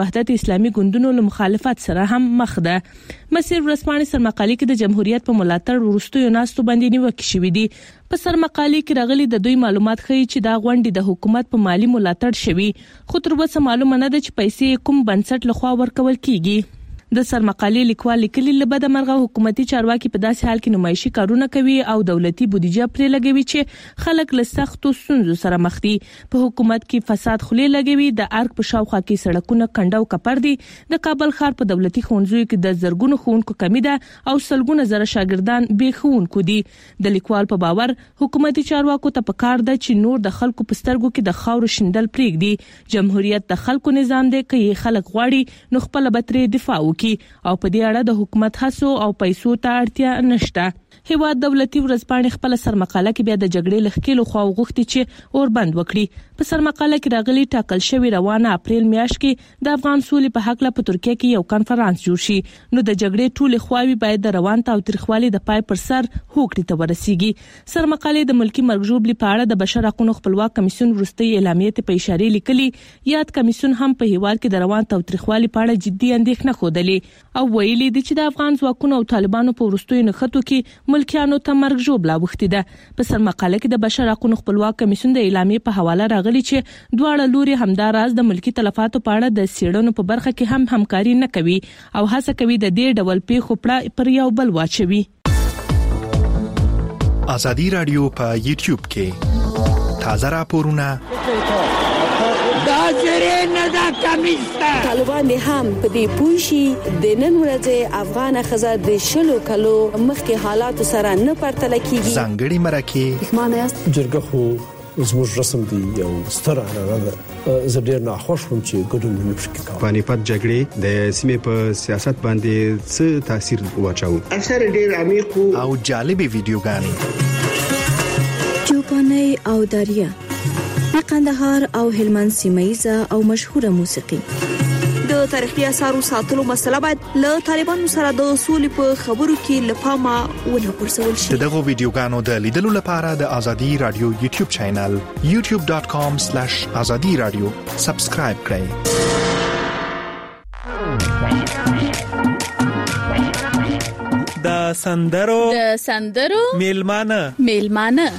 وحدت اسلامي ګوندونو له مخالفت سره هم مخ ده. مسیر ورځپاڼې سرمقالي کې د جمهوریت په ملاتړ وروستیو ناستو باندې نیوکې شوې دي. په سرمقالي کې راغلي د دوی معلومات ښیي چې دا غونډې د حکومت په مالی ملاتړ شوي، خو تر اوسه معلومه نه ده چې پیسې کوم بنسټ لخوا ورکول کیږي. د سرمقالي لیکوال لیکلي لبد مرغه حکومتي چارواکي په داسې حال کې نمایشي کارونه کوي او دولتي بودیجه پرې لګوي چې خلک له سختو ستونزو سره مخ دي. په حکومت کې فساد خولې لګوي، د ارګ په شاوخوا کې سړکونه کنډو کپر دي، د کابل ښار په دولتي ښوونځیو کې د زرګونو ښوونکو کمی ده او سلګونه زره شاګردان بې ښوونکو دي. د لیکوال په باور حکومتي چارواکو ته پکار ده چې نور د خلکو په سترګو کې د خاورو شیندل پرېږدي. جمهوریت د خلکو نظام دی، که خلک غواړي نو خپل بترې دفاع وکړي او په دې اړه د حکومت هڅو او پیسو ته اړتیا نشته. هیواد دولتي ورځپاڼې خپل سرمقاله کې بیا د جګړې لخکېلو خو غوښتي چې اور بند وکړي. په سرمقاله کې راغلي ټاکل شوی روانه اپریل میاشت کې د افغان سولې په حق له په ترکیه کې یو کانفرنس جوړ شي، نو د جګړې ټول خواوې باید د روان تاوتریخوالي د پای پر سر هوکړې ته ورسیږي. سرمقاله د ملکی مرګ ژوبلې په اړه د بشر حقوقو خپلواک کمیسیون وروستي اعلامیه ته په اشاره لیکلي. یاد کمیسیون هم په هیواد کې د روان تاوتریخوالي په اړه جدي اندېښنه خوده او ویلي دي چې د افغان ځواکونو او طالبانو په وروستیو نښتو کې ملکیانو ته مرګ ژوبله وخته ده. په سرمقاله کې د بشر حقوقو خپلواک کمیسیون د اعلامیه په حواله راغلي چې دواړه لوري همداراز د ملکی تلفاتو په اړه د سیړنو په برخه کې هم همکاري نه کوي او هڅه کوي د دې ډول پیښو پړه پر یو بل واچوي. ازادي رادیو په یوټیوب کې تازه راپورونه دا زره نه دا کمیستا طالبان دي هم په دې پوښي د نن ورځې افغان خزه د شلو کلو مخکې حالات سره نه پرتل کیږي. ځانګړي مرکه معنی است جرګه خو زموږ رسم دی یو ستر اړه زه ډیر ناخوښ وم چې ګډون نه پکې کوم. پانیپت جګړې د سیمې په سیاست باندې څه تاثیر واچاو؟ اثر ډیر عمیق او جالب ویډیوګانې چوپاني او دریا د قندهار او هلمند سیمایزه او مشهوره موسیقي. د تاریخي اثارو ساتلو مسله باید له طالبانو سره د اصول په خبرو کې لپاره ونه غورځول شي. دغه ویډیوګانو د لیدلو لپاره د ازادي رادیو یوټیوب چینل youtube.com/azadiradio سبسکرایب کړئ. د سندرو میلمانه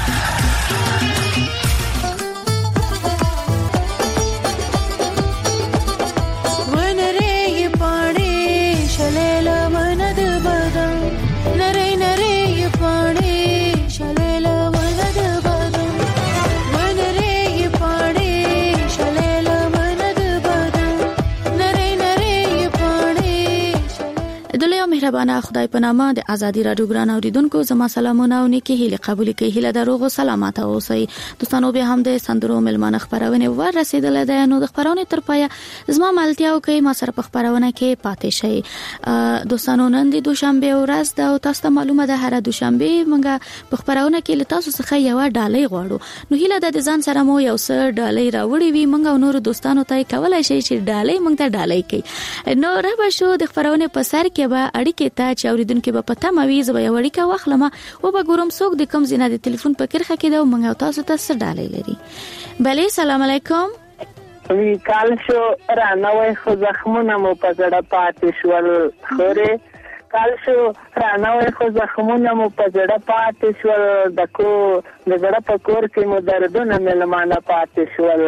مهربانه خدای په نامه د ازادي رادیو ګران اوریدونکو زما سلامونه او نیکی هیله قبول کړئ. هیله دروغ او سلامات اوسئ. دوستانو به هم د سندرو ملمانه خبرونه ور رسیدل ده. نو د خبرونه تر پای زما ملتیا او کوي ما سره په خبرونه کې پاتې شي. دوستانو نن د دوشنبه ورځ ده او تاسو ته معلومه ده هر دوشنبه موږ په خبرونه کې له تاسو څخه یو ډالۍ غواړو. نو هیله ده د ځان سره مو یو څه ډالۍ راوړي وي. موږ نور دوستانو ته کولای شي چې ډالۍ موږ ته ډالۍ کوي. نو رب شو د خبرونه په سر کې به اړیکه ته چې اوریدونکو په پته موي زه به وړیکه واخلم او به ګورم څوک د کوم زینه د ټلیفون په کرخه کې دا موږ تاسو ته څه ډالۍ لري. بله سلام علیکم. وی کال شو رانوي خو زخمونه مو په زړه پاتې شول خوره کال شو رانوي خو زخمونه مو په زړه پاتې شول دکو د زړه په کور کې مو دردونه ملمانه پاتې شول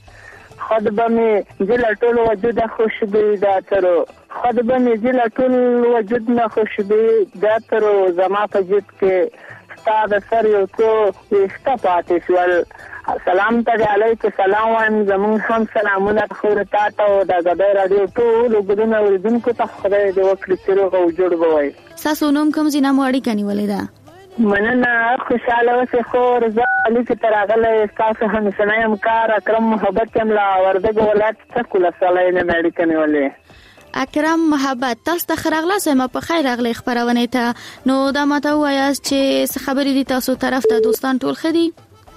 خود بمی جل ټول وجود خوشبو دا ترو خود بمی جل ټول وجود نه خوشبو دا ترو زما په جد کې ستاد سر یو تو وستا پاتې شول. سلام ته علیکم سلام وان زمون هم سلامونه خور تا ته د غدای رادیو ټول وګدنه ورزونکو ته خدای دې وکړي چې روغ جوړ بوي. تاسو نوم کوم زینه مو اړیکه نیولې ده؟ مننه خوشاله اوسه خور زه علي چې تراغله تاسو هم سنایم کار اکرم محبت هم لا وردګ ولایت څخه کول سلام نه اړیکه نیولې. اکرم محبت تاسو ته خراغله سم په خیر اغلی خبرونه ته. نو دا ماته وایاست چې خبرې دي تاسو طرف ته دوستان ټول خدي؟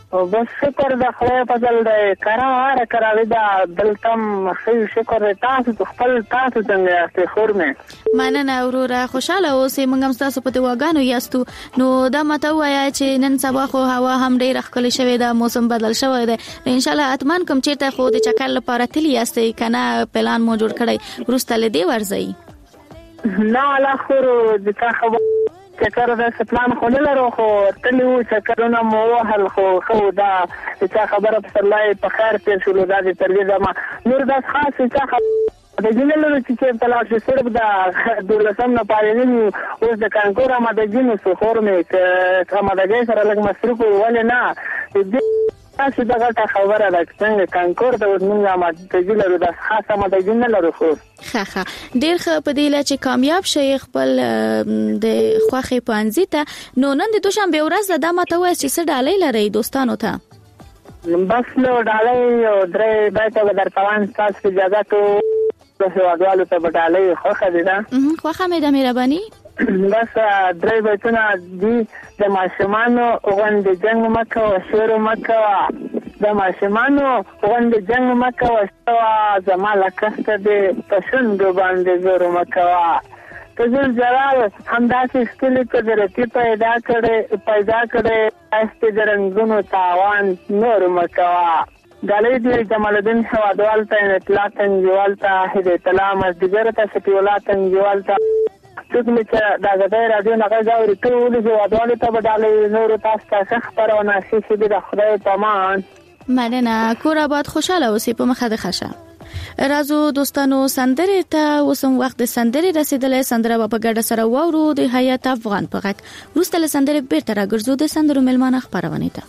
او بس شکر د خدای فضل دی کراره کراوي دا دلتم خیر شکر تاسو خپل تاسو څنګه یاست خور مې مننه وروره خوشاله اوسې موږ هم تاسو په دواګانو یاستو نو دا ماته وایا چې نن سبا خو هوا هم ډېر ښکلې شوې ده موسم بدل شوی دی ان شاء الله اتمن کوم چیرته خو د چکر لپاره تلی یاستې کنه پلان مو جوړ کړی ورسته لدی ورځي نه لا خو د تا خبر چکر دا سپلان خو نه لرو خو تلو چکرونه مو وهل خو دا چې خبره په الله په خیر تیر شو دا د تربیه ما نور دا خاص چې د جنلو چې تلاش سره دا دولتم نه پالنې اوس د کانکور ما د جنو خور مې کما د سره لګ مصروف ولې نه تاسو دا خبره ده څنګه کانکور د موږ ما د جنلو د خاصه ما د جنلو خو خاخه ډیر ښه په دې لچ کامیاب شي خپل د خوخي پانځي ته نو نن د دوشنبه ورځ د ماته وای چې ډالۍ لري دوستانو ته بس نو ډالۍ او درې بایته در توان تاسو اجازه ته هوادوالو ته ډالۍ خوخه دي دا خوخه مې د مهرباني بس درې بایتونه دي د ماشومانو غوند جنگ مکه او شیر مکه د ماشومانو غوند جنگ مکه او زماله کسته د پښند باندې زور مکه تجل جلال همداسې ستلی قدرتي پیدا کړي است درنګونو تاوان نور مکه ډالۍ دی جمال الدین هوادوال ته اطلاع تنجوال ته هدایت الله مزدګر ته شفیع تنجوال ته څوک چې دا غږی رادیو نه غواړي ټول هوادوال ته ډالۍ نور تاسو ته خبرونه شي د خدای پامان مننه کور آباد خوشاله اوسې په مخه د خشه رازو دوستانو سندره ته وسم وخت د سندره رسیدلې سندره په ګډه سره وورو د حیات افغان په غک روستله سندره بیرته راګرځو د سندرو ملمانه خبرونه ته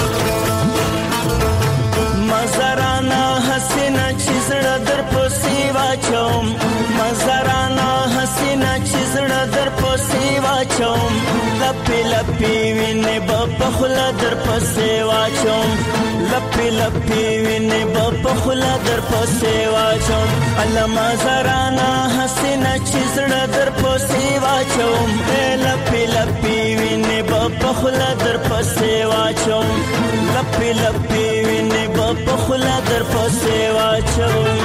مزرانا حسینا چیزړه در پسې واچوم مزرانا حسینا چیزړه در پسې واچوم لپی لپی وینې په خلا در پسې واچوم لپی لپی وینې په خلا در پسې واچوم الله مزرانا حسینا چیزړه در پسې واچوم لپی لپی وینې په خلا در پسې واچوم لپی لپی وینې په خلا در پسې واچوم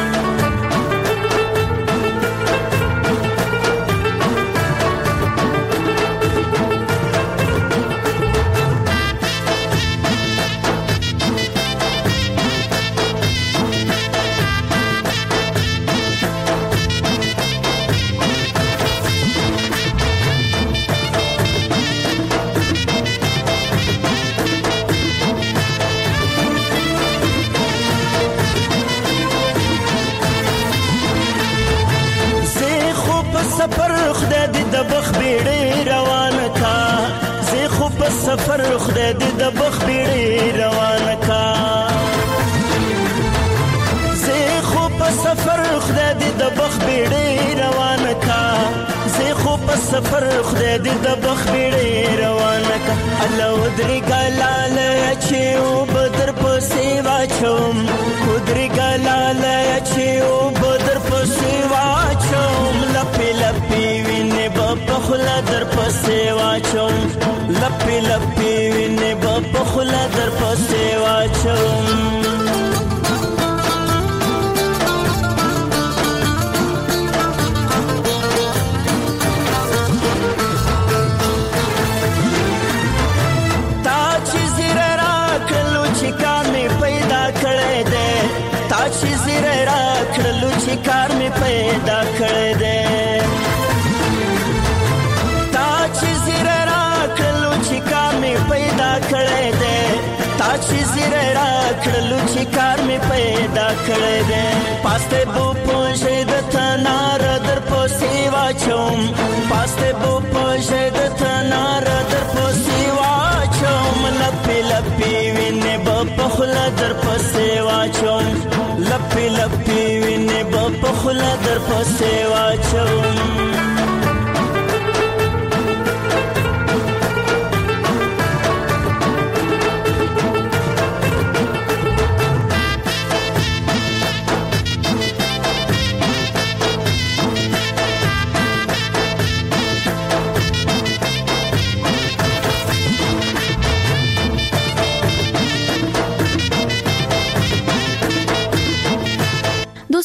سفر خدای دې د بخ بیړې روان کا زه خو په سفر خدای دې د بخ بیړې روان کا زه خو په سفر خدای دې د بخ بیړې روان کا زه خو په سفر خدای دې د بخ بیړې روان کا الله ودري ګلاله چې او بدر پسې واچوم ودري ګلاله چې او بدر پسې واچوم لپی لپی وینې په خلا در پسې واچوم لپی لپی وینې په خلا در پسې واچوم تا چې زیره راکړلو چې کار مې پیدا کړی دی تا چې زیره راکړلو چې کار مې پیدا کړی دی پیدا کړی دی تا چې زیره راکړلو چې کار مې پیدا کړی دی پاسته بو پوښې د تنار در پسې واچوم پاسته بو پوښې د تنار در پسې واچوم لپی لپی وینې په خلا در پسې واچوم لپی لپی وینې په خلا در پسې واچوم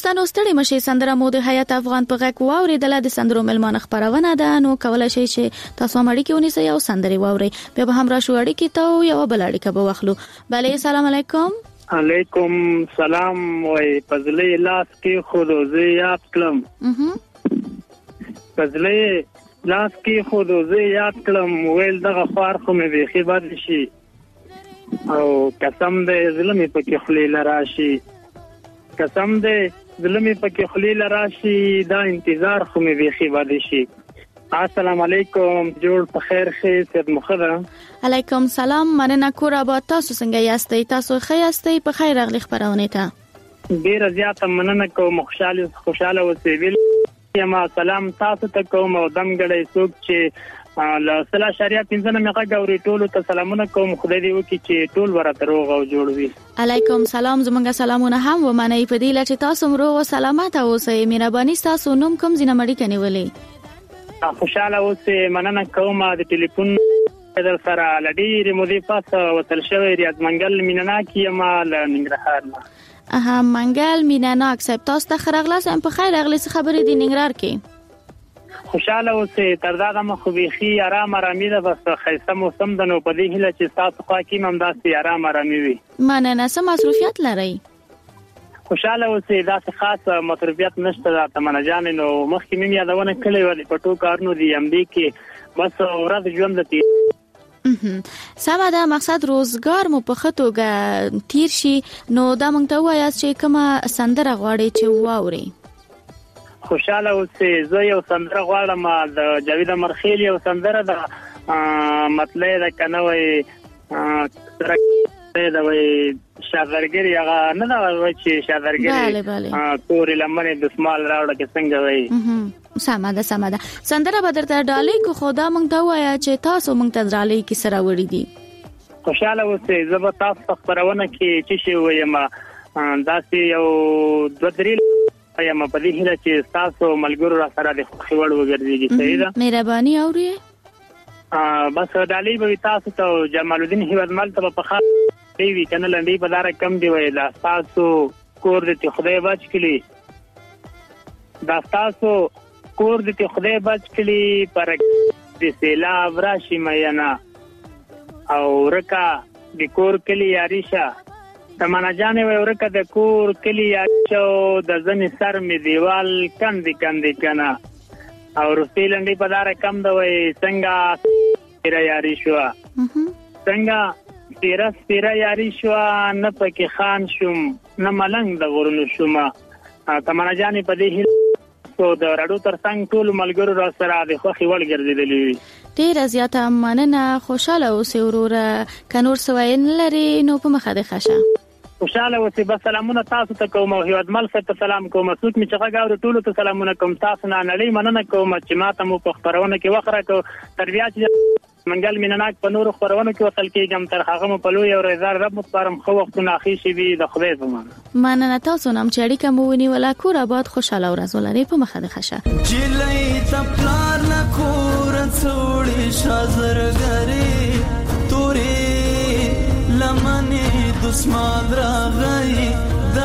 دوستانو ستړي مشي سندره مو د حیات افغان په غږ واوریدل. د سندرو ملمانه خبرونه ده، نو کولای شئ چې تاسو هم اړیکې ونیسئ او سندري واورئ. بیا به هم راشو اړیکې ته یو بل اړیکه به واخلو. بله السلام علیکم. علیکم سلام. وای فضلې لاس کې خودوزي یاد کړم. فضلې لاس کې خودوزي یاد کړم، ویل دغه خار خو مې بيخي بد شي او قسم دې ظلمي پکې خلیل راشي، قسم دې ظلمي پکې خلیل راشي، دا انتظار خو مې بيخي بد شي. السلام علیکم، جوړ په خیر خې سید مخدا. علیکم سلام، مننه کور آباد. تاسو څنګه یاستئ؟ تاسو ښه یاستئ؟ په خیر راغلی خبرونه ته. ډیر زیاته مننه کوم، خوشاله اوسئ. ما سلام تاسو ته کوم او دمګړې څوک چې له صلاح شریعت پنځنه میغه غوري ټولو ته سلامونه کوم. خدای دې وکړي چې ټول ورته روغ او جوړ وي. علیکم سلام، زمونږ سلامونه هم ومنئ په دې چې تاسو روغ او سلامت اوسئ. مهرباني تاسو نوم کوم ځینه مړی کني ولې؟ خوشاله اوسئ. مننه کوم د ټلیفون در سره لډیر مضیفات وصل شوی ریاض منګل مینناکي ما ل ننګرهار. منګل مینناک صاحب، تاسو ته خرغلاس هم په خیر اغلی څه خبرې دي ننګرهار کې؟ خوشاله اوسئ. تر دا د مخبيخي آرام آرامي ده، بس خیسه موسم د نو په دې هله چې تاسو خوا کې هم داسې آرام آرامي وي. مننه. څه مصروفیت لرئ؟ خوشاله اوسئ. داسې خاص مصروفیت نشته. دا تمنا جان نو مخکې مې یادونه کړې و په ټو کارونو دي ام دي کې بس ورځ ژوند دي. سمه ده، مقصد روزګار مو په خطوګه تیر شي. نو دا مونږ ته وایاست چې کومه سندره غواړئ چې واورئ؟ خوشاله اوسئ. زه یو سندره غواړم د جاوید مرخیل، یو سندره د مطلع د کنوي دا وای شاذرګری هغه نه دا وای چې شاذرګری تورې لمنې د سمال راوړه کې څنګه وای. سمه ده سندره به درته ډالۍ کو، خدا مونږ ته وایا چې تاسو مونږ ته ډالۍ کې سره وړي دي. خوشاله اوسئ. زه به تاسو خبرونه کې چې شی وایم داسې یو دوه درې یم په دې هله چې تاسو ملګرو را سره د خوښي وړ وګرځيږي. صحیح ده، مهرباني اوري. بس ډالۍ به تاسو ته جمال الدین هیوادمل ته په خاطر دی کنه لنډي په دار کم دی وای. دا تاسو کور دې خدای بچ کړي، دا تاسو کور دې خدای بچ کړي، پر دې سیلاب راشي مینا او رکا د کور کلی یاریشا. تمنا جانې وای ورکه د کور کلی یاریشا د ځنې سر می دیوال کندې کنه او رسې لنډي په دار کم دی وای. څنګه تیرا یاری شو، څنګه تیرا یاری شو، نه پکې خان شوم نه ملنګ د غرونو شوم. تمنا جانې په دې هیڅ د راډو ترڅنګ ټول ملګرو را سره د خوښي وړ ګرځېدلې وي. ډیره زیاته مننه. خوشاله اوسئ وروره. که نور څه ویل لري نو په مخه دې ښه. خوشاله اوسئ. بس سلامونه تاسو ته کوم او هیوادمل صاحب ته سلام کوم. څوک می چې غاوري ټول ته سلامونه کوم. تاسو نه نړۍ مننه کوم چې ماته مو په خبرونه کې وخره کو. تربیات منګل مینناک په نور خبرونه کې وصل کېږم. تر هغه مو په لوی او رضا رب متبارم خو وختونه اخی شي وي د خدای په مان. مننه. تاسو نام چې اړیکه مو ونیوله کور آباد خوشاله ورځ ولرئ. په مخه دې ښه. جلې تپلار نه کور څوړې شازرګری تورې لمنې دسمال راغی د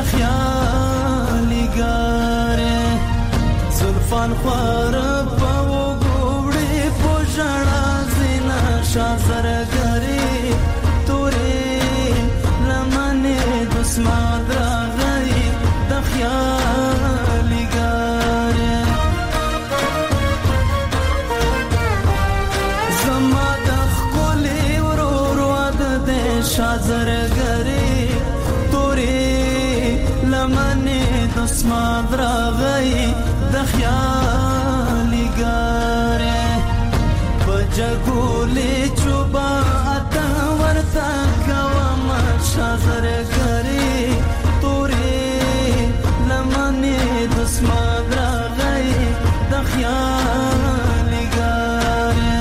خیالي ګاره زلفان خور په وګوړې پوجړه زینا شازرګری تورې لمنې دسمال راغی د خیالي ګاره زما د خولې ورور ود دې شازرګری تورې لمنې دسمال راغی د خیالي ګاره بجګولې چوبا اته ورته کوم شازرګری تورې لمنې دسمال راغی د خیالي ګاره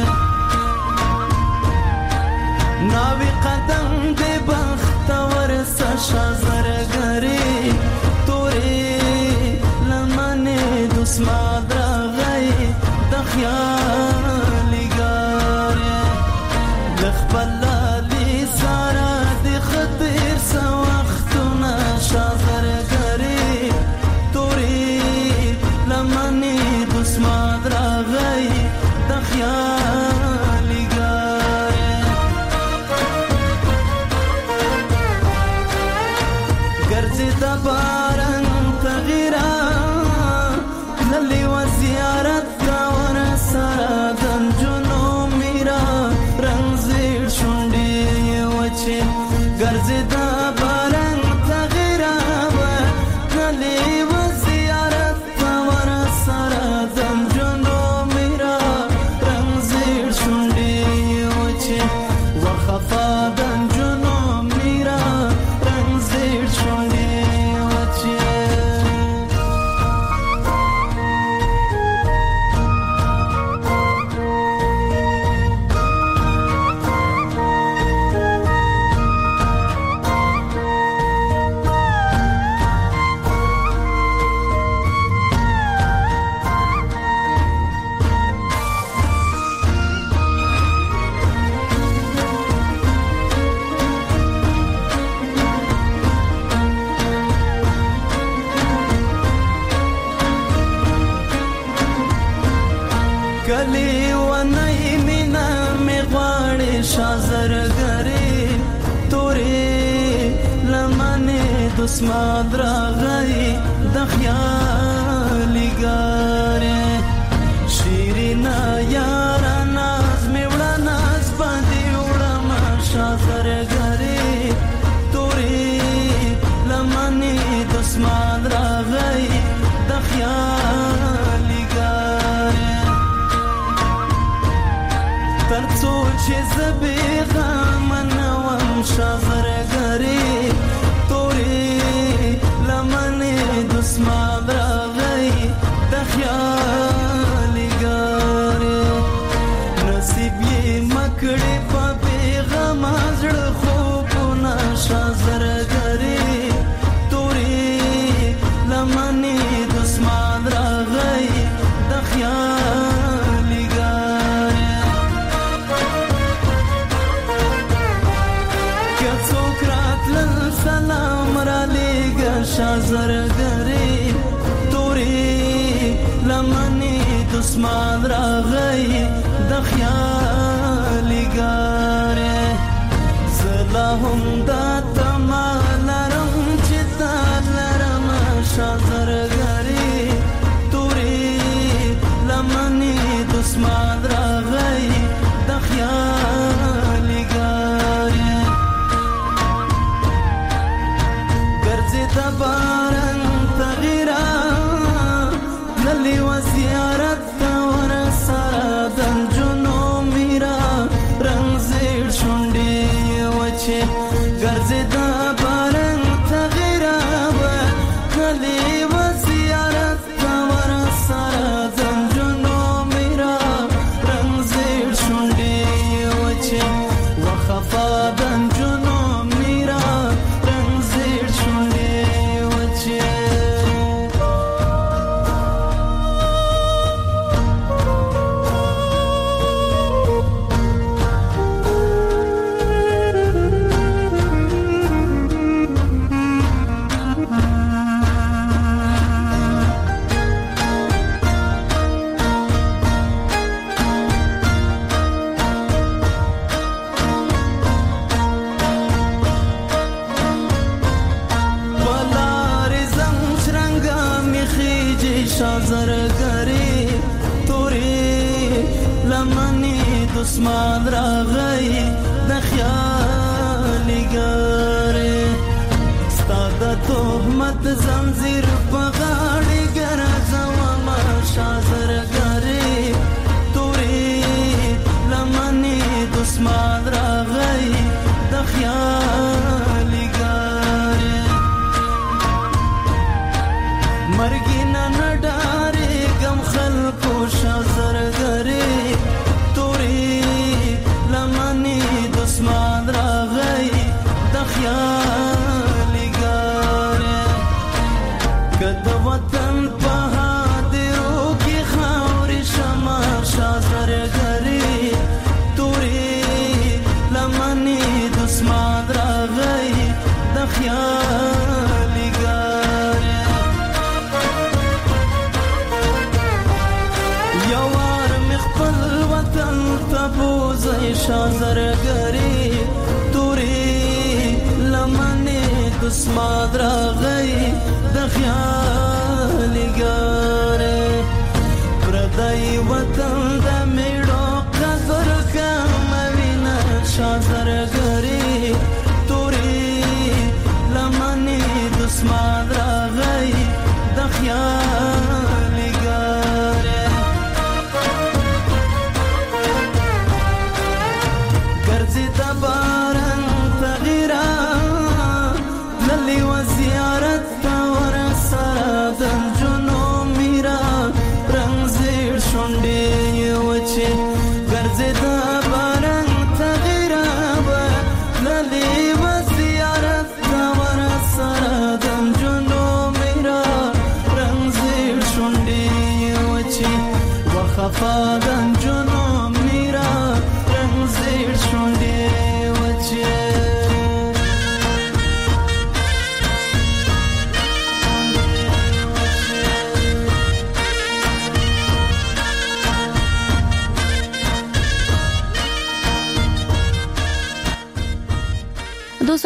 ناوی قدم دې بختور شازرګری تورې لمنې دسمال راغی د خیالي ګاره ولی ونی مینا می غواړي شازرګری تورې لمنې دسمال راغی د خیالي ګارې شیرینا یارا ناز می وړه ناز باندې وړم شازرګری تورې لمنې دسمال راغی د خیالي ګارې ترڅو چې زبې غم نوم شازرګری تورې لمنې دسمال راغی د خیالي ګارې نصیب یې مکړې په بیغم زړه خوبونه شازرګری تورې لمنې دسمال راغی د خیالي ګارې که څوک راتلل سلام را لېږه شازرګری تورې لمنې دسمال راغی د خیالي ګارې زه لا هم دا تمه لرم چې تا لرم شازرګری تورې لمنې دسمال راغی د خیالي ګارې ګرځې د باران تغیرا للی و زیارت ته ورسره د نجونو میرا رنګ زیړ شونډې وچې ګرځې د باران تغیرا للی و زیارت ته ورسره د نجونو میرا رنګ زیړ شونډې وچې وخفا د نجونو میرا رنګ زیړ شونډې وچې شازرګری تورې لمنې دسمال راغی د خیالي ګارې ستا د تهمت زنځیر په غاړې ګرځوم شازرګری تورې لمنې دسمال راغی د خیالي ګارې مرګینا نډارې غم خلکو شازرګری تورې لمنې دسمال راغی د خیالي ګارې که د وطن په هدیرو کې خاورې شمه شازرګری تورې لمنې دسمال راغی د خیالي ګارې خپل وطن ته بوځي شازرګری تورې لمنې دسمال راغی د خیالي ګارې پردی وطن د میړو قدر کموینه شازرګری تورې لمنې دسمال راغی د خیالي ګارې ګرځې د باران تغیرا للی و زیارت ته ورسره د نجونو میرا رنګ زیړ شونډې وچې ګرځې د باران تغیرا للی و زیارت ته ورسره د نجونو میرا رنګ زیړ شونډې وچې وخفا د نجونو میرا رنګ زیړ شونډې وچې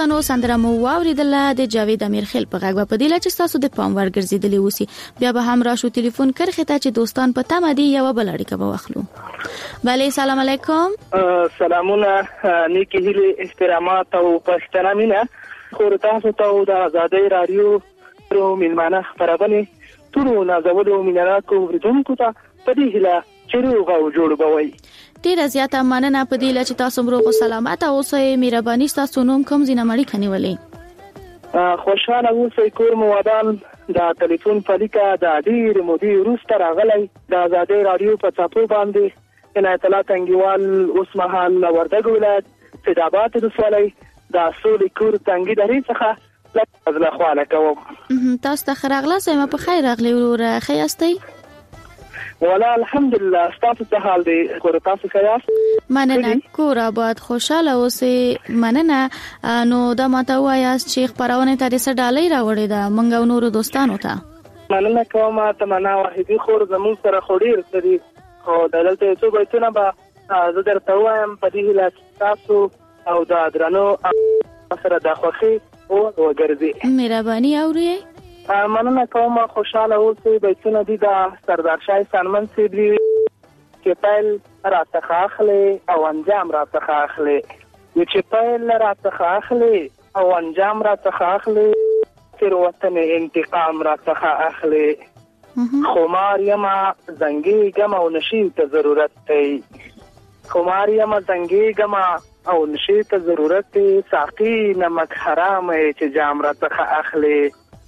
دوستانو سندره مو واوریدل د جاوید امیرخیل په غږ په دیله چې تاسو د پام ورګرځیدلی وسی بیا به هم راشو ټلیفون کرخه ته چې دوستان په تمه دي یو بل اړیکه به واخلو. بله سلام علیکم. سلامونه نیکی هیله احترامات او پښتنه مینا خو تاسو ته د آزادۍ رادیو پرو ملمانه خبرونه ټول نازولو مینه کو ورته ته په دې هله چیرې غو جوړ بوي. ډیره زیاته مننه په دې لچ تاسو مروغه سلامت او اوسئ مهرباني تاسو نوم کوم زینه مړی کنيولې خوشاله اوسئ کور مو ودان د ټلیفون فلیکا د ډیر مودي روسته راغلی د آزادۍ رادیو په چاپو باندې ان اطلاعات انګوال اوس مهال وردګ ولایت سیداباد رسولای د اصول کور تنګي درې څخه لږ خواله کوم. تاسو ته خراغله سم په خیر راغلی ورور خیاستئ ولا الحمدلله تاسو ته حال دی کور تاسو خیاست مننه کور آباد خوشاله اوسئ مننه نو دا ماته وایاست چې خبرونه ته د سډالۍ راوړې ده منګو نور دوستانو ته مننه کوم ته منا واحدي خور زمون سره خوري رسېدي او دلته څو بیتونه به زه درته وایم په دې لاس تاسو او دا درنو سره د خوخي او وګرځي مهرباني اورئ. مننه کوم خوشاله اوسئ بیتونه دي د سردار شاه سلمان سی دی چې پیل راڅخه اخلي او انجام راڅخه اخلي چې پیل راڅخه اخلي او انجام راڅخه اخلي تر وطن انتقام راڅخه اخلي خمار یما زنګي ګم او نشي ته ضرورت دی خمار یما زنګي ګم او نشي ته ضرورت دی ساقي نمک حرام چې جام راڅخه اخلي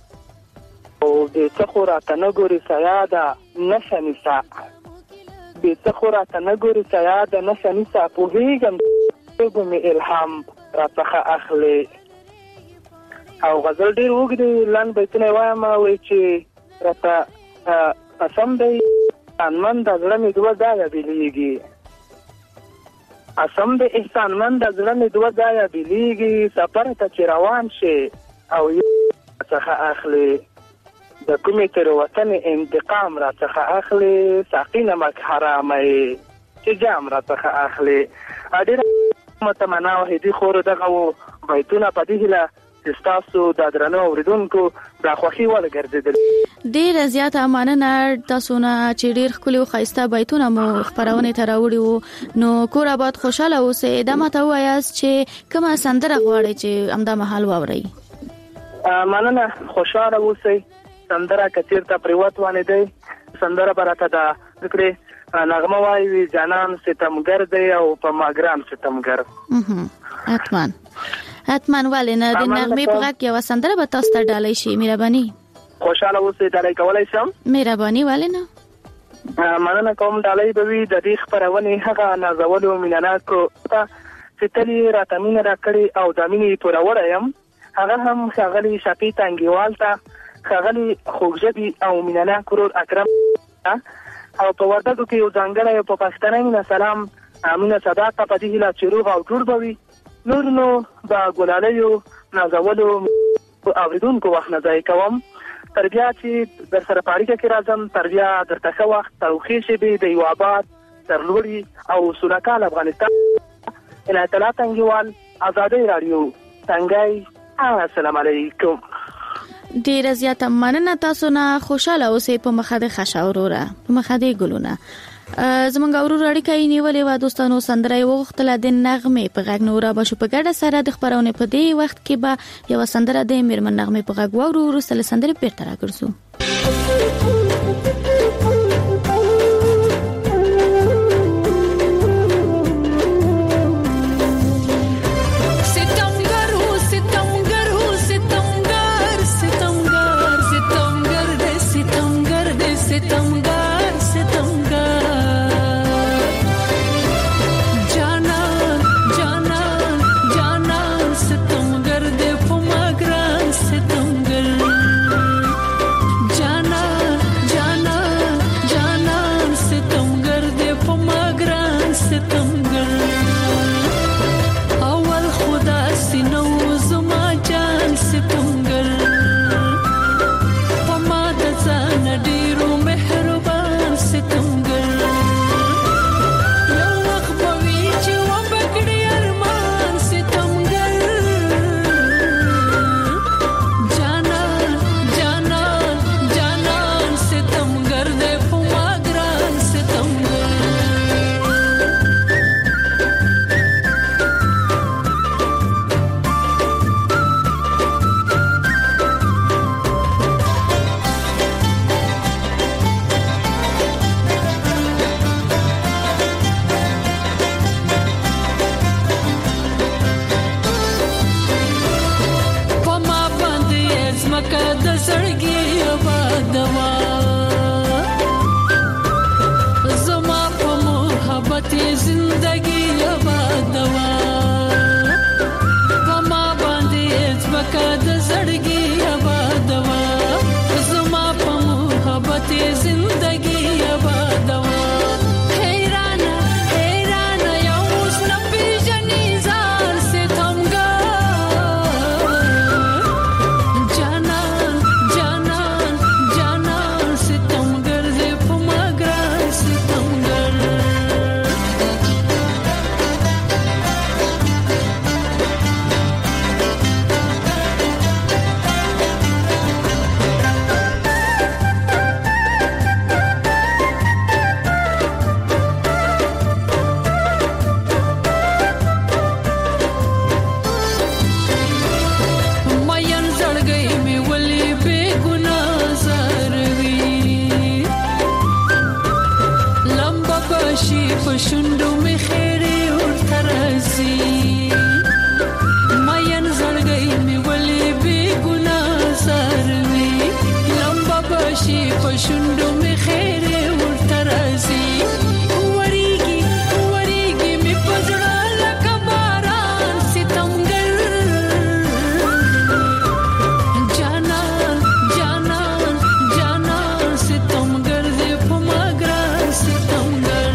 او د څخورا تنګوري سیاده نشنیسا د څخورا تنګوري سیاده نشنیسا په هیګم کوم الهام راڅخه اخلي او غزل ډیر وګړي لاند بیتونه وایم وای چې راته قسم دی انمن د زړه می دوه ځای بیلیږي قسم دی احسانمن د زړه می دوه ځای بیلیږي سفر ته چې روان شي او څخه اخلي د کومې تر وطن انتقام را څخه اخلي ساقي نمک حرامه چې جام را څخه اخلي اډیر متمنا وحدي خور دغه بیتونه په دې له تاسو د درنو اوریدونکو د خوخي ول ګرځیدل ډیر زیاته مننه تاسو نه چې ډیر خولي او خاصه بیتونه مو خبرونه تراوړي نو کور آباد خوشاله اوسئ دا ماته وایاست چې کومه سندره غواړئ چې امدا محل واورئ. مننه خوشاله اوسئ سندره کثیر ته پریوت وانه دی سندره براته دا ذکر نغمه وایي جانان ستمګر دی او په ماګرام ستمګر اتمن ولنه د نغمه په غږ یو سندره به تاسو ته ډالۍ شي مهرباني خوشاله اوسئ ډالۍ کولای شم مهرباني ولنه مننه کوم ډالۍ به وي د دې خبرونه هغه نازولو میناناتو چې تلی راتمین راکړي او د مینې پوره يم هغه هم ښاغلي شفیع تنګیوال ته خغلی خوږجبي او مینانا کرور اکرم او په وردګو کې یو ځانګړی په پښتنه مینا سلام امینه صداقه په دې لا چروغ او جوړ بوي نور نو د ګلالیو نازولو اوریدونکو وخت نه ځای کوم تربیه چې در سره پاړیکه کې راځم تربیه درته ښه وخت توخی شي به د یو آباد ترلوري او سونکال افغانستان ان اطلاعات انګوال آزادۍ رادیو څنګه السلام علیکم. ډیر زیاته مننه تاسو نه خوشاله اوسئ په مخه د خشاوروره په مخه د ګلونه زمونږ اورور اړیکه یې نیولې و دوستانو سندره وغوښتله د نغمه په غږ نورا بشو په ګډه سره د خبرونه په دی وخت کې به یو سندره د میرمن نغمه په غږ وورو سره سندره بیرته راګرځو. ستمګر په ما د ځان ډیرو مهربان شونډو می خیرې ورته راځي ماین زړګی می ولې بې ګناه ساروي لمبه بشي په شونډو می خیرې ورته راځي وریږي می په زړه لکه باران ستمګر جانان ستمګر دې په ما ګران ستمګر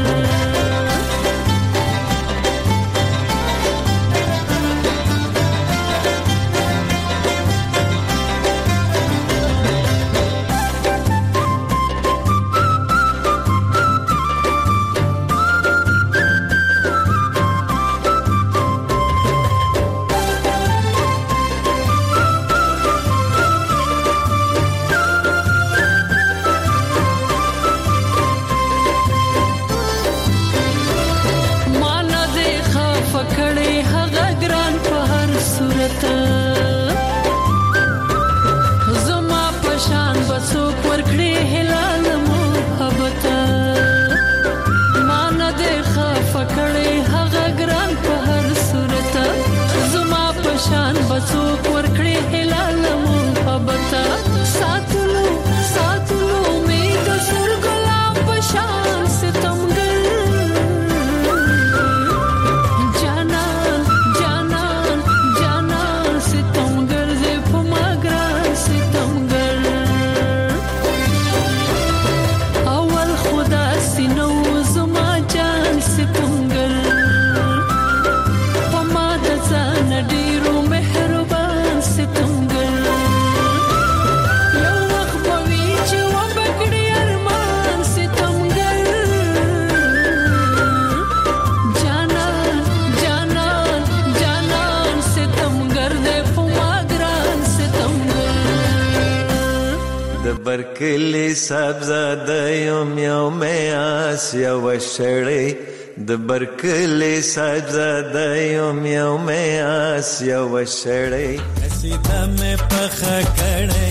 برکلی سبزاده یم یوم آسیا و شړی د برکلی سبزاده یم یوم آسیا و شړی سیده مې پخه کړی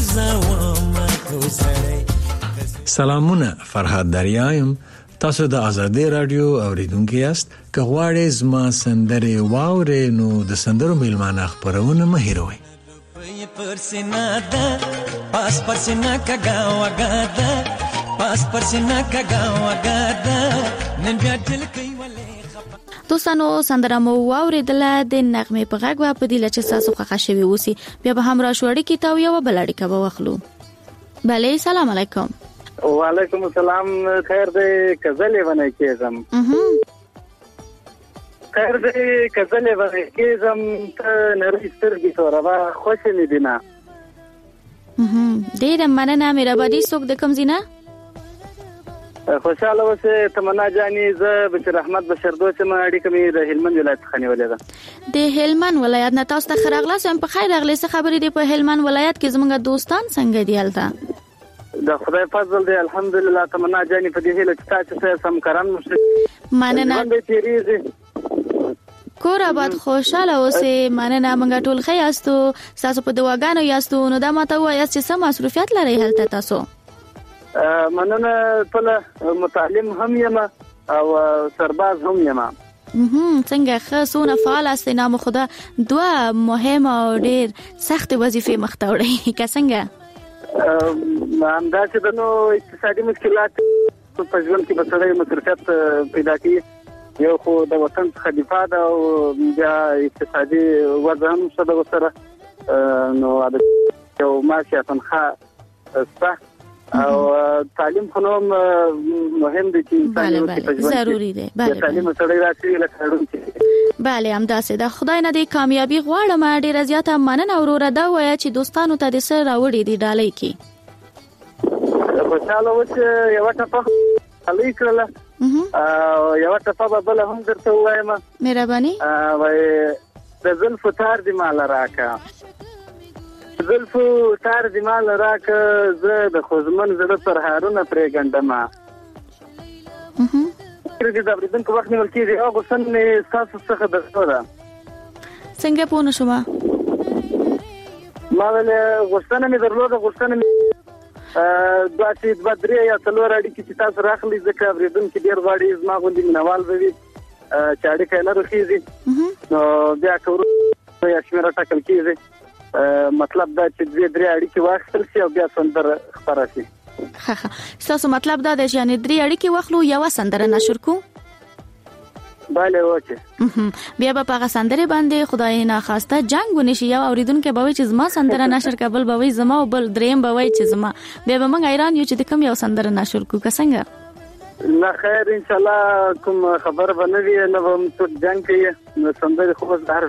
ګرځوم کو سړی. سلامونه، فرهاد دریایم. تاسو د آزادۍ رادیو اوریدونکو یاست. که غواړئ زما سندرې واورئ نو د سندرو میلمانه خپرونه مه هېروئ. پرسینا ده پاس پرسینا کګا وګاده پاس پرسینا کګا وګاده نن بیا دل کوي ولې دوستانو سندره مو واوریدله د نغمې په غږ په دې لچ تاسو ښه شوي اوسي بیا به هم را شوړی کی تا یو بلړی کبه واخلو. بله سلام علیکم. وعلیکم السلام. خیر دې کزلې ونه کېزم خیر دې کزلې ونه کېزم ته نری سترګې توروا خوشې لیدنه ډېر مننه مهرباني. څوک د کوم ځای نه؟ خوشاله اوسه تمنا جاني. زه بشیر احمد بشردوچ ما اړیکه مې د هلمند ولایت څخه نیولې ده. د هلمند ولایت نه تاسو ته خراغله سم په خیر اغلی څه خبرې دی په هلمند ولایت کې زموږ دوستان څنګه دی هلته؟ د خدای فضل دی الحمدلله. تمنا جاني په دې هیله چې تاسو سم کران مشه مننه. کور آباد خوشاله اوسه. مننه. منګه ټول ښه یاستو، تاسو په دواګانو یاستو. نو دا ماته وایي چې سم مصروفیت لري هلته تاسو؟ مننه. ټول متعلم هم یم او سرباز هم یم. څنګه ښه سونه فعال است؟ نام خدا دوه مهمه او ډېر سخت وظیفې مخته وړي که څنګه؟ همداسې د نو اقتصادي مشکلات په ژوند کې به سړی مصروفیت پیدا کوي. یو خو د وطن څخه دفاع ده او بیا اقتصادي وضع هم ښه ده ورسره. نو یو معاشي تنخواه شته او تعلیم خو هم مهم دی چې انسان ضروري دی. تعلیم سره راځي لکه هرڅه. بله همداسې ده. خدای نه دې کامیابی غواړم. ډېره زیاته مننه. وروره دا وایه چې دوستانو ته دې څه راوړي دي ډالۍ کې؟ خوشاله اوسه. یو ټپه خالي کړله یو ټپه به بله هم درته ووایم. مهرباني. وایي د زلفو تار دې مال راکه زلفو تار دې مال راکه زه د خوزمن زړه پر هارونه پرې ګنډمه. د اوریدونکو وخت نیول کېږي او غوښتنه مې ستاسو څخه درته ده. څنګه پوه نه شوم؟ ما ویل غوښتنه مې درلوده. غوښتنه مې دا چې بدري یا څلور اړیکې چې تاسو راخلي ځکه اوریدونکو ډیر غواړي زما غوندي منوال وي چې اړیکه نه رخیږي نو بیا کورو یا شمیره ټاکل کیږي مطلب دا چې درې اړیکې واخیستل شي او بیا سندره خبره شي. ښه تاسو مطلب دا دی چې یعنی درې اړیکې واخلو یو سندره نشر کو bale وکه بیا په هغه سندره باندې خدای نه خواسته جنگ ونشي یو اوریدونکو به چې زما سندره نشر کبل به وي زما او بل دریم به وي چې زما بیا به موږ ایران یو چې کوم یو سندره نشر کو څنګه نه خیر ان شاء الله کوم خبر بنوي نه هم څه جنگ کوي نو سندره خو بس هر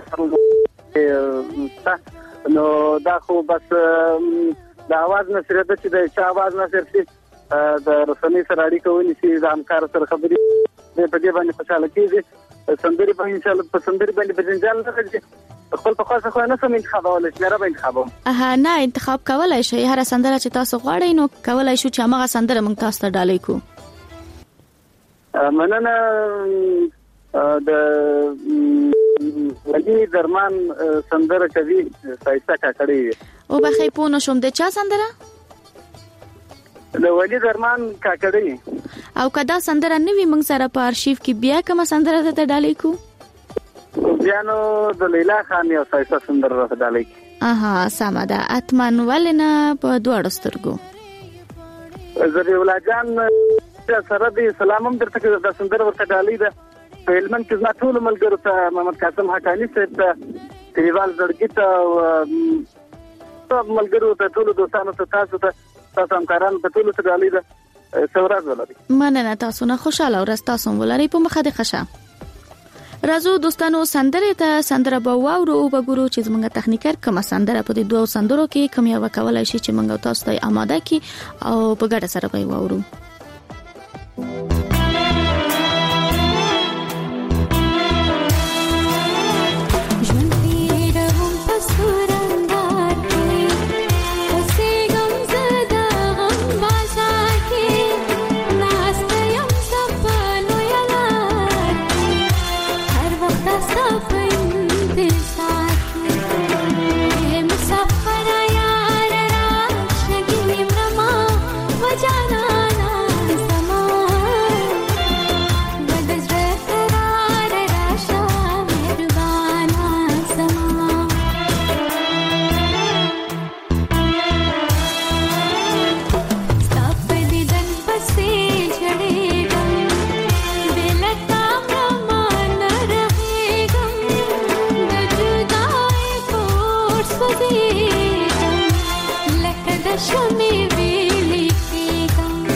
نو دا خو بس د आवाज نشر د چې د आवाज نشر شي د رسنۍ سره اړیکه ونیسي د همکار سره خبرې په دې باندې خوشاله کیږي سندري په ان شاء الله په سندري باندې په جنجال راځي خپل په خاصه خو نه سم انتخابول شي نه به انتخابم نه انتخاب کولای شي هر سندره چې تاسو غواړئ نو کولای شو چې هغه سندره موږ تاسو ته ډالۍ کو مننه د ولی درمان سندره کوي سایسته کاکړي او بخې پونه شوم د چا سندره د ولی درمان کاکړي او کدا سندره نوی موږ سره په ارشیف کې بیا کوم سندره ته ډالۍ کو بیا نو د لیلا خان یو سایسته سندره ته ډالۍ کی سم ده اتمن ولنه په دوړ سترګو زری ولاجان سره د سلامم درته د سندره ورته ډالۍ ده په علمن کې زما ټول ملګرو ته محمد قاسم حقانی صاحب ته دیوال زړګی ته ملګرو ته ټول دوستانو ته تاسو همکاران په ټول ته ډالۍ ده سورات ولري مننه تاسو نه خوشاله ورځ تاسو ولري په مخه د خشه راځو دوستانو سندره ته سندره به واورو او وګورو چې موږ تخنیکر کومه سندره په دې دوه سندرو کې کوم یو کولای شي چې موږ تاسو ته آماده کی او په ګډه سره به واورو Show me really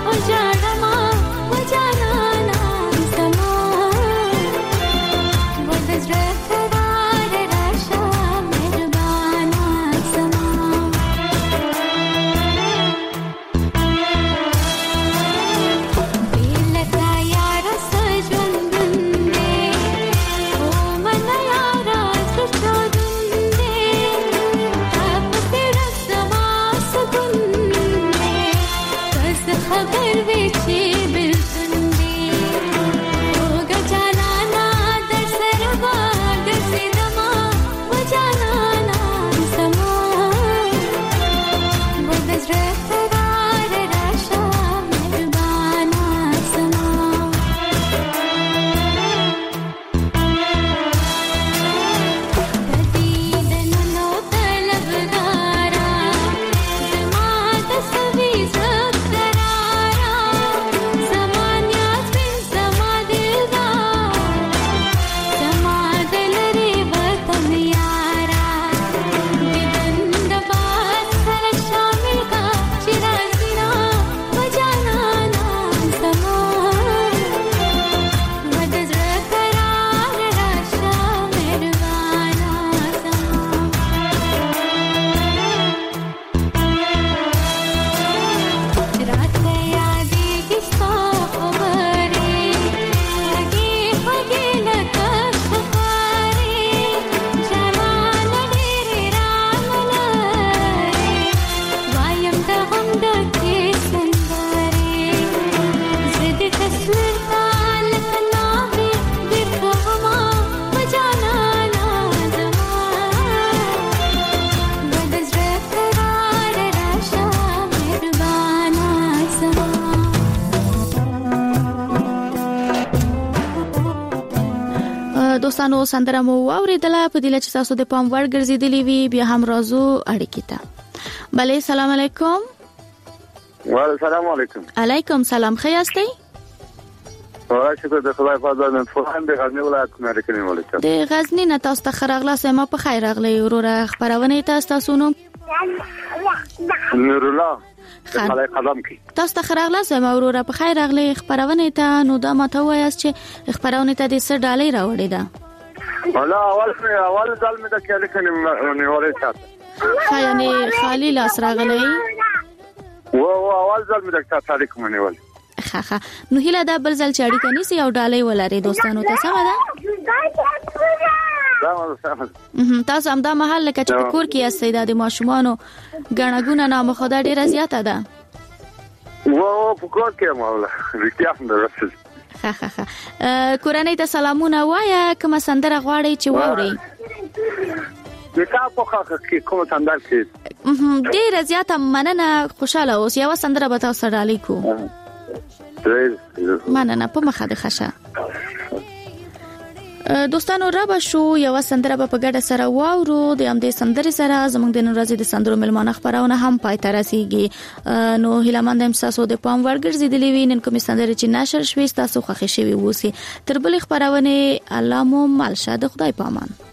دوستانو سندره مو اوریدله په دې چې تاسو د پام وړ ګرځیدلی وي بیا هم راځو اړیکې ته. بله سلام علیکم. وعلیکم السلام علیکم. علیکم سلام خیاستی؟ شکر د خدای په فضل نن فلان د غزنی ولایت نه لري مولته. د غزنی نه تاسو ته خراغله سم په خیر راغلی وروره خبرونه تاسو نو نور الله خلای قدم کی تاسو ته خراغله سم وروره په خیر راغلی خبرونه ته نو دا ماته وایاست چې خبرونه ته د سر ډالۍ راوړی ده. ولا اول ځل مې د کله کنه ولې تاسو یعنی خالی لاس راغلی و اول ځل مې د تاسو اړیکه منول. خاخه نو هیله دا بل ځل چاړي کني سي او ډالۍ ولري دوستانو ته سم ده. تاسو هم دا محل لکه چې په کور کې یاستئ د ماشومانو غنغونه نامه خدای ډیره زیاته ده. و په کور کې مولا رښتیا هم درسل. خاخه کورنۍ ته سلامونه وایا کوم سندره غواړي چې ووري. نکاح په خاطر کې کوم سندره کې ډیره زیاته مننه خوشاله اوس یو سندره به تاسو ډالۍ کو. مننه په مخه د خشه. دوستانو را به شو یو سندره په ګډه سره واورو د هم د سندري سره زموږ د نن ورځې د سندرو ملمانه خبرونه هم پای ته رسیږي. نو هیلمند هم تاسو د پام ورګرځیدلې وي نن کوم سندري چې نشر شوي تاسو خوښ شوي ووسی تر بل خبرونه الله مو مالشه د خدای پامان.